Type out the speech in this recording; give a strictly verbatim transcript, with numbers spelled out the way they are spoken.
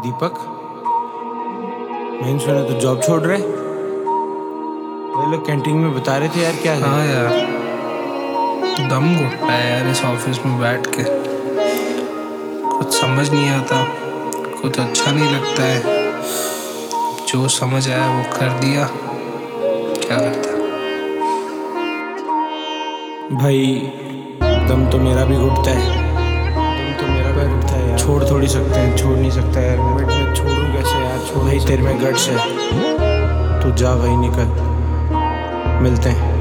दीपक, मैंने सुना तो जॉब छोड़ रहे। वही लोग कैंटीन में बता रहे थे यार। क्या है? हाँ यार, दम घुटता है यार इस ऑफिस में बैठ के। कुछ समझ नहीं आता, कुछ अच्छा नहीं लगता है। जो समझ आया वो कर दिया, क्या करता। भाई दम तो मेरा भी घुटता है। दम तो मेरा भी घुटता है यार। छोड़ थोड़ी सकते हैं, छोड़ नहीं सकता यार। बट मैं छोड़ूं कैसे यार? छोड़ भाई, तेरे में गट्स है। तू जा भाई, निकल, मिलते हैं।